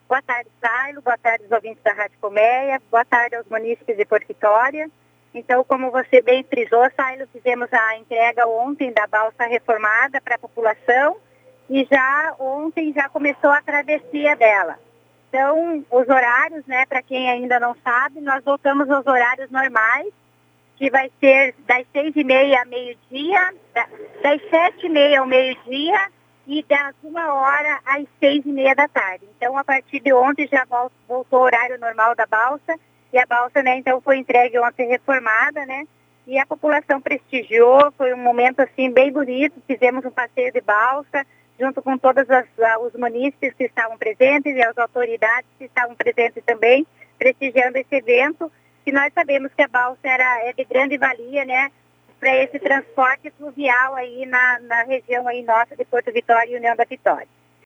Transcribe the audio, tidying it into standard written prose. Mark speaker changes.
Speaker 1: Boa tarde, Sailo. Boa tarde, os ouvintes da Rádio Colmeia. Boa tarde aos munícipes de Porto Vitória. Então, como você bem frisou, Sailo, fizemos a entrega ontem da balsa reformada para a população e já ontem já começou a travessia dela. Então, os horários, né, para quem ainda não sabe, nós voltamos aos horários normais, que vai ser das 6h30 ao meio-dia, das 7h30 ao meio-dia e das 1h às 6h30 da tarde. Então, a partir de ontem já voltou o horário normal da balsa e a balsa, né, então foi entregue ontem reformada, né, e a população prestigiou, foi um momento, assim, bem bonito, fizemos um passeio de balsa, junto com todos os munícipes que estavam presentes e as autoridades que estavam presentes também, prestigiando esse evento, que nós sabemos que a balsa é de grande valia, né, para esse transporte fluvial aí na região aí nossa de Porto Vitória e União da Vitória.